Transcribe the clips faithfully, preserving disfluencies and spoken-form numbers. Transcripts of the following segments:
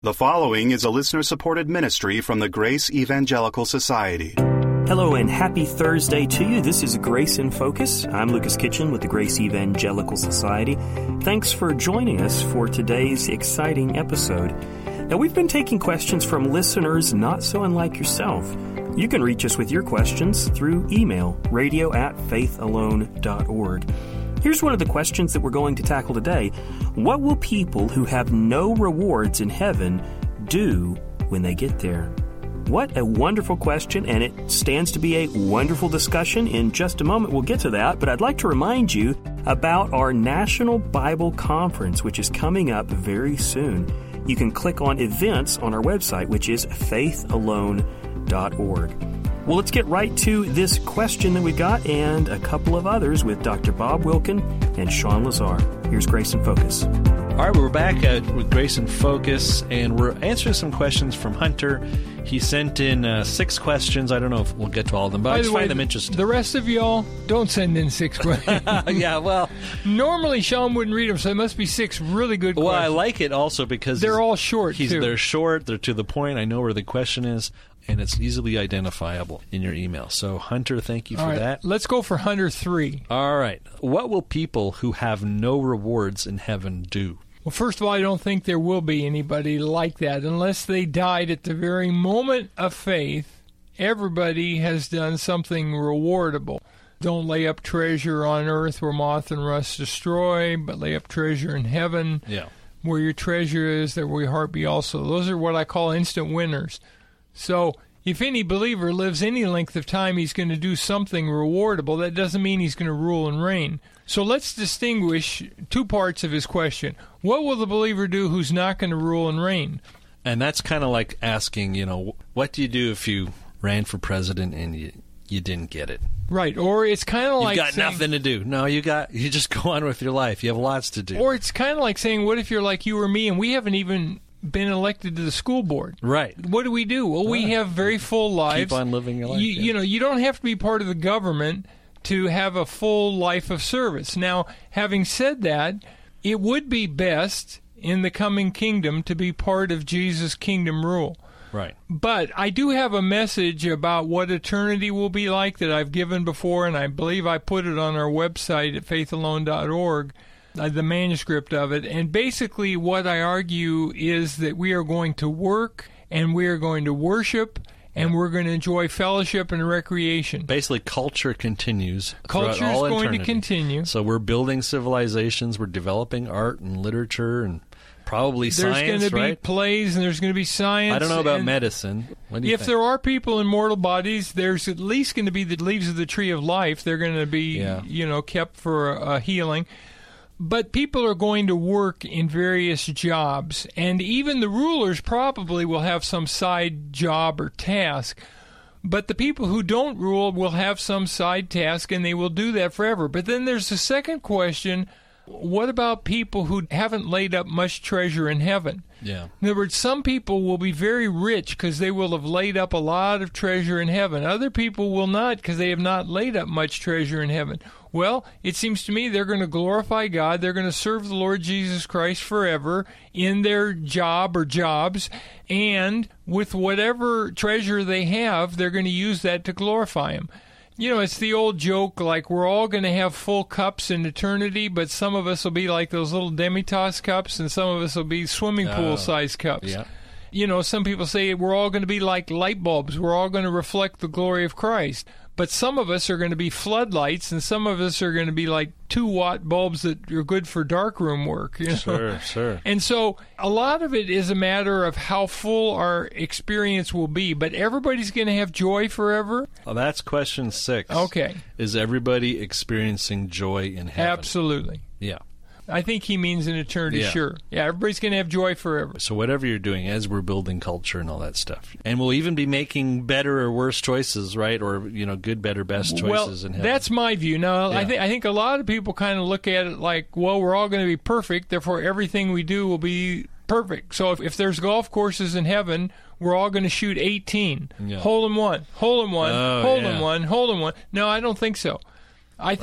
The following is a listener-supported ministry from the Grace Evangelical Society. Hello and happy Thursday to you. This is Grace in Focus. I'm Lucas Kitchen with the Grace Evangelical Society. Thanks for joining us for today's exciting episode. Now, we've been taking questions from listeners not so unlike yourself. You can reach us with your questions through email, radio at faithalone dot org. Here's one of the questions that we're going to tackle today. What will people who have no rewards in heaven do when they get there? What a wonderful question, and it stands to be a wonderful discussion. In just a moment, we'll get to that, but I'd like to remind you about our National Bible Conference, which is coming up very soon. You can click on events on our website, which is faith alone dot org. Well, let's get right to this question that we got and a couple of others with Doctor Bob Wilkin and Sean Lazar. Here's Grace in Focus. All right, we're back uh, with Grace in Focus, and we're answering some questions from Hunter. He sent in uh, six questions. I don't know if we'll get to all of them, but By I the just way, find them interesting. The rest of y'all, don't send in six questions. Yeah, well... Normally, Sean wouldn't read them, so it must be six really good well, questions. Well, I like it also because... They're all short, he's, too. They're short, they're to the point, I know where the question is, and it's easily identifiable in your email. So, Hunter, thank you for all right, that. Let's go for Hunter three. All right. What will people who have no rewards in heaven do? Well, first of all, I don't think there will be anybody like that. Unless they died at the very moment of faith, everybody has done something rewardable. Don't lay up treasure on earth where moth and rust destroy, but lay up treasure in heaven. Yeah. Where your treasure is, there will your heart be also. Those are what I call instant winners. So if any believer lives any length of time, he's going to do something rewardable. That doesn't mean he's going to rule and reign. So let's distinguish two parts of his question. What will the believer do who's not going to rule and reign? And that's kind of like asking, you know, what do you do if you ran for president and you, you didn't get it? Right, or it's kind of like You've got saying, nothing to do. No, you got you just go on with your life. You have lots to do. Or it's kind of like saying, what if you're like you or me and we haven't even been elected to the school board? Right. What do we do? Well, we Right. have very full lives. Keep on living your life. You, yeah. you know, you don't have to be part of the government to have a full life of service. Now, having said that, it would be best in the coming kingdom to be part of Jesus' kingdom rule. Right. But I do have a message about what eternity will be like that I've given before, and I believe I put it on our website at faith alone dot org, uh, the manuscript of it. And basically what I argue is that we are going to work, and we are going to worship, and we're going to enjoy fellowship and recreation. Basically, culture continues. Culture is all going eternity. to continue. So we're building civilizations, we're developing art and literature and probably there's science, going to right? be plays, and there's going to be science. I don't know about and medicine. What do you if think? there are people in mortal bodies, there's at least going to be the leaves of the tree of life. They're going to be, Yeah. you know, kept for a, a healing. But people are going to work in various jobs, and even the rulers probably will have some side job or task. But the people who don't rule will have some side task, and they will do that forever. But then there's the second question: what about people who haven't laid up much treasure in heaven? Yeah. In other words, some people will be very rich because they will have laid up a lot of treasure in heaven. Other people will not because they have not laid up much treasure in heaven. Well, it seems to me they're going to glorify God. They're going to serve the Lord Jesus Christ forever in their job or jobs. And with whatever treasure they have, they're going to use that to glorify Him. You know, it's the old joke, like we're all going to have full cups in eternity, but some of us will be like those little Demitas cups, and some of us will be swimming pool-sized cups. Yeah. You know, some people say we're all going to be like light bulbs. We're all going to reflect the glory of Christ. But some of us are going to be floodlights, and some of us are going to be like two-watt bulbs that are good for darkroom work. You know? Sure, sure. And so a lot of it is a matter of how full our experience will be. But everybody's going to have joy forever? Well, that's question six. Okay. Is everybody experiencing joy in heaven? Absolutely. Yeah. I think he means in eternity, Yeah. sure. Yeah, everybody's going to have joy forever. So whatever you're doing, as we're building culture and all that stuff. And we'll even be making better or worse choices, right? Or, you know, good, better, best choices well, in heaven. that's my view. Now, Yeah. I, th- I think a lot of people kind of look at it like, well, we're all going to be perfect, therefore everything we do will be perfect. So if, if there's golf courses in heaven, we're all going to shoot eighteen. Yeah. Hole in one, hole in one, Oh, hole yeah. in one, hole in one. No, I don't think so. I think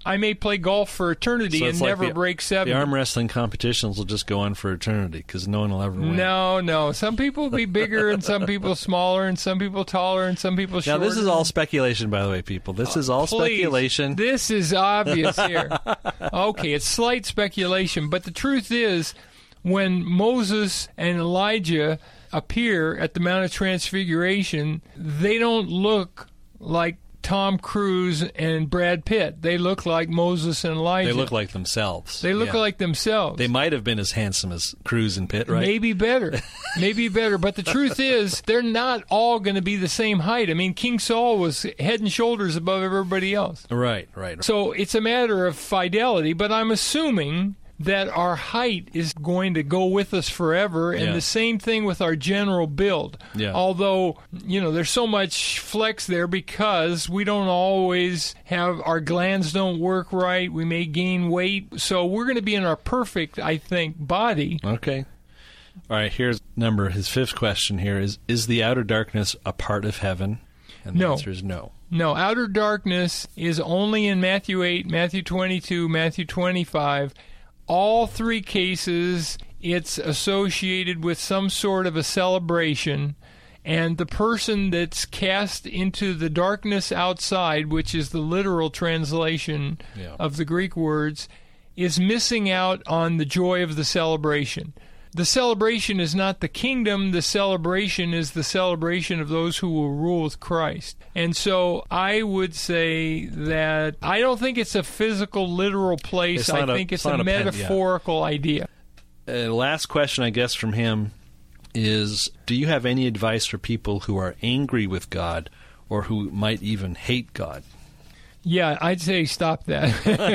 I may play golf for eternity So and it's like never the- break seventy. The arm wrestling competitions will just go on for eternity because no one will ever win. No, no. Some people will be bigger and some people smaller and some people taller and some people Now, shorter. this is all speculation, by the way, people. This is all Please, speculation. This is obvious here. Okay, it's slight speculation, but the truth is, when Moses and Elijah appear at the Mount of Transfiguration, they don't look like Tom Cruise and Brad Pitt. They look like Moses and Elijah. They look like themselves. They look Yeah. like themselves. They might have been as handsome as Cruise and Pitt, right? Maybe better. Maybe better. But the truth is, they're not all going to be the same height. I mean, King Saul was head and shoulders above everybody else. Right, right. So it's a matter of fidelity, but I'm assuming that our height is going to go with us forever, and Yeah. the same thing with our general build. Yeah. Although, you know, there's so much flex there because we don't always have, our glands don't work right, we may gain weight, so we're going to be in our perfect, I think, body. Okay. All right, here's number, his fifth question here is, is the outer darkness a part of heaven? And the No. answer is no. No, outer darkness is only in Matthew eight, Matthew twenty-two, Matthew twenty-five. All three cases, it's associated with some sort of a celebration, and the person that's cast into the darkness outside, which is the literal translation Yeah. of the Greek words, is missing out on the joy of the celebration. The celebration is not the kingdom. The celebration is the celebration of those who will rule with Christ. And so I would say that I don't think it's a physical, literal place. It's I not a- think it's it's a not a pen- yeah. metaphorical idea. Uh, last question, I guess, from him is, do you have any advice for people who are angry with God or who might even hate God? Yeah, I'd say stop that.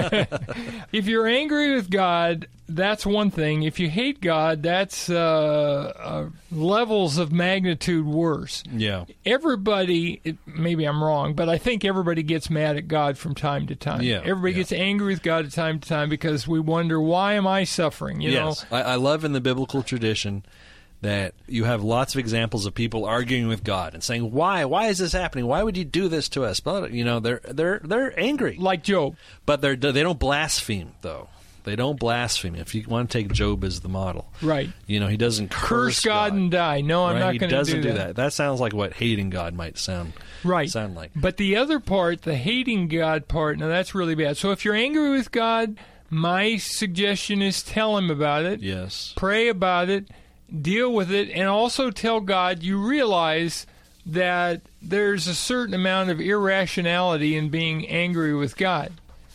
If you're angry with God, that's one thing. If you hate God, that's uh, uh, levels of magnitude worse. Yeah. Everybody, it, maybe I'm wrong, but I think everybody gets mad at God from time to time. Yeah, Everybody yeah. gets angry with God at time to time because we wonder, why am I suffering? You yes. know, I, I love in the biblical tradition that you have lots of examples of people arguing with God and saying, "Why? Why is this happening? Why would you do this to us?" But you know, they're they're they're angry, like Job. but they're they don't blaspheme though. They don't blaspheme. If you want to take Job as the model, Right. You know, he doesn't curse, Curse God, and die. No, I'm right? not He going to doesn't do do that. that. That sounds like what hating God might sound Right. sound like. But the other part, the hating God part, now that's really bad. So if you're angry with God, my suggestion is tell him about it. Yes. Pray about it, deal with it, and also tell God you realize that there's a certain amount of irrationality in being angry with God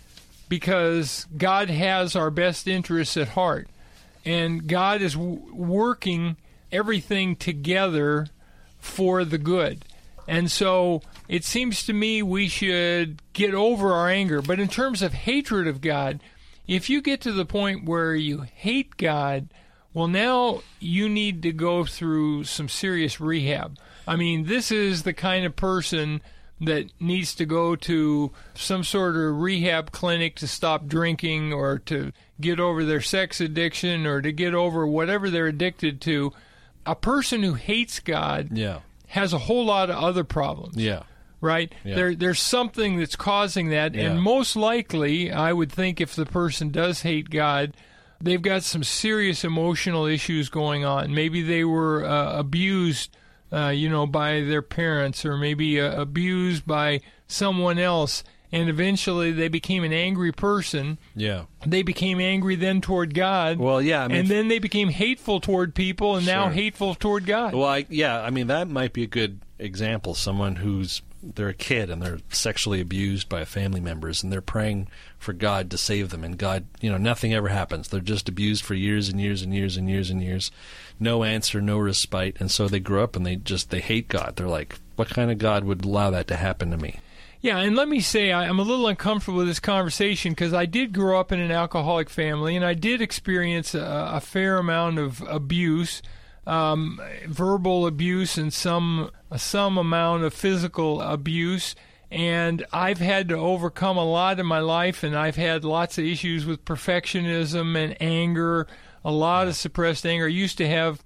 because God has our best interests at heart, and God is w- working everything together for the good. And so it seems to me we should get over our anger. But in terms of hatred of God, if you get to the point where you hate God, well, now you need to go through some serious rehab. I mean, this is the kind of person that needs to go to some sort of rehab clinic to stop drinking or to get over their sex addiction or to get over whatever they're addicted to. A person who hates God Yeah. has a whole lot of other problems. Yeah. Right? Yeah. There, there's something that's causing that, Yeah. and most likely, I would think if the person does hate God, they've got some serious emotional issues going on. Maybe they were uh, abused, uh, you know, by their parents, or maybe uh, abused by someone else, and eventually they became an angry person. Yeah. They became angry then toward God. Well, yeah, I mean, and then they became hateful toward people, and now Sure. hateful toward God. Well, I, yeah, I mean, that might be a good example. Someone who's, they're a kid and they're sexually abused by family members and they're praying for God to save them, and God, you know, nothing ever happens. They're just abused for years and years and years and years and years. No answer, no respite. And so they grow up and they just, they hate God. They're like, what kind of God would allow that to happen to me? Yeah, and let me say, I, I'm a little uncomfortable with this conversation because I did grow up in an alcoholic family, and I did experience a, a fair amount of abuse, um, verbal abuse, and some some amount of physical abuse. And I've had to overcome a lot in my life, and I've had lots of issues with perfectionism and anger, a lot of suppressed anger. I used to have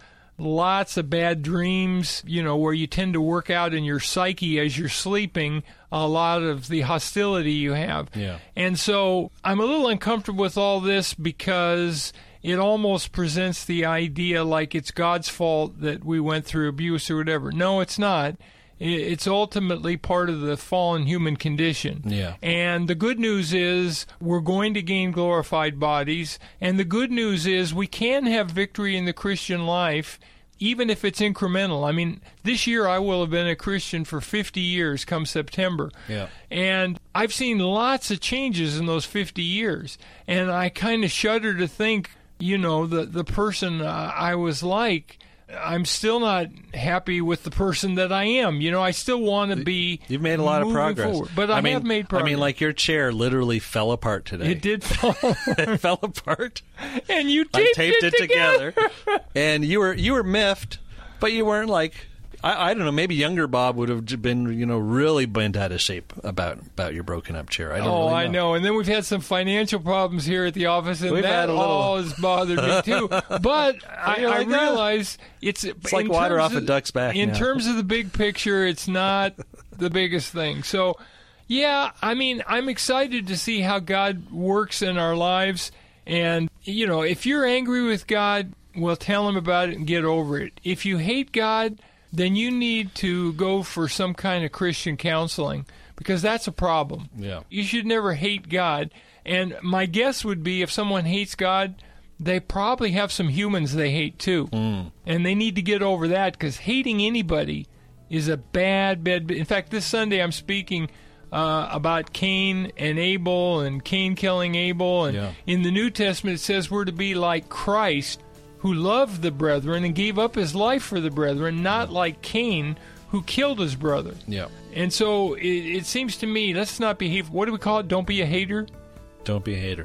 lots of bad dreams, you know, where you tend to work out in your psyche as you're sleeping a lot of the hostility you have. Yeah. And so I'm a little uncomfortable with all this because it almost presents the idea like it's God's fault that we went through abuse or whatever. No, it's not. It's ultimately part of the fallen human condition. Yeah. And the good news is we're going to gain glorified bodies. And the good news is we can have victory in the Christian life, even if it's incremental. I mean, this year I will have been a Christian for fifty years come September. Yeah. And I've seen lots of changes in those fifty years. And I kind of shudder to think, you know, the, the person uh, I was like, I'm still not happy with the person that I am. You know, I still want to be. You've made a lot of progress, forward, but I, I mean, have made progress. I mean, like your chair literally fell apart today. It did fall. It fell apart, and you taped, I taped it, it together. together. And you were you were miffed, but you weren't like. I, I don't know. Maybe younger Bob would have been, you know, really bent out of shape about, about your broken up chair. I don't. Oh, really know. I know. And then we've had some financial problems here at the office, and We've that had a little... all has bothered me too. But I, I realize it's it's like water off of, a duck's back. In now. terms of the big picture, it's not the biggest thing. So, yeah, I mean, I'm excited to see how God works in our lives. And you know, if you're angry with God, well, tell Him about it and get over it. If you hate God, then you need to go for some kind of Christian counseling, because that's a problem. Yeah. You should never hate God. And my guess would be if someone hates God, they probably have some humans they hate too. Mm. And they need to get over that, because hating anybody is a bad, bad... In fact, this Sunday I'm speaking uh, about Cain and Abel and Cain killing Abel. And yeah. in the New Testament it says we're to be like Christ, who loved the brethren and gave up his life for the brethren, not like Cain, who killed his brother. Yeah. And so it, it seems to me, let's not behave. What do we call it? Don't be a hater? Don't be a hater.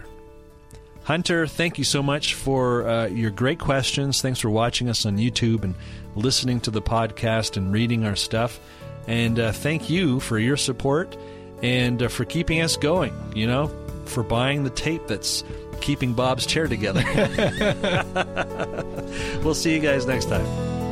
Hunter, thank you so much for uh, your great questions. Thanks for watching us on YouTube and listening to the podcast and reading our stuff. And uh, thank you for your support and uh, for keeping us going, you know, for buying the tape that's keeping Bob's chair together. We'll see you guys next time.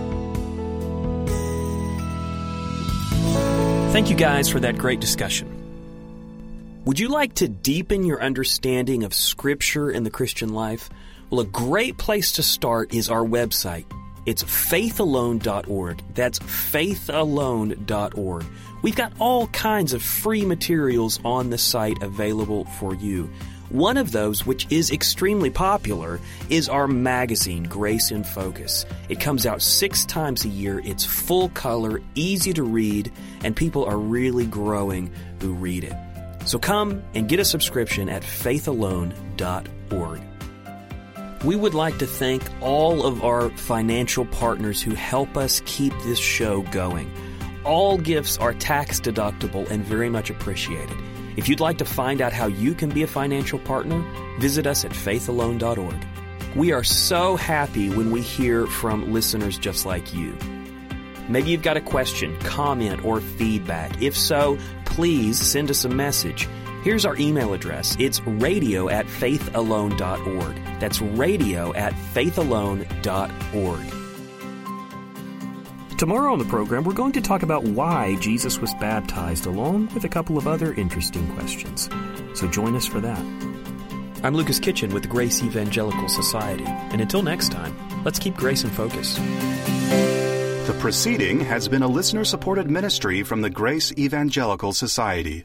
Thank you guys for that great discussion. Would you like to deepen your understanding of Scripture and the Christian life? Well, a great place to start is our website. It's faith alone dot org. That's faith alone dot org. We've got all kinds of free materials on the site available for you. One of those, which is extremely popular, is our magazine, Grace in Focus. It comes out six times a year. It's full color, easy to read, and people are really growing who read it. So come and get a subscription at faith alone dot org. We would like to thank all of our financial partners who help us keep this show going. All gifts are tax deductible and very much appreciated. If you'd like to find out how you can be a financial partner, visit us at faith alone dot org. We are so happy when we hear from listeners just like you. Maybe you've got a question, comment, or feedback. If so, please send us a message. Here's our email address. It's radio at faith alone dot org. That's radio at faith alone dot org. Tomorrow on the program, we're going to talk about why Jesus was baptized, along with a couple of other interesting questions. So join us for that. I'm Lucas Kitchen with the Grace Evangelical Society. And until next time, let's keep grace in focus. The proceeding has been a listener-supported ministry from the Grace Evangelical Society.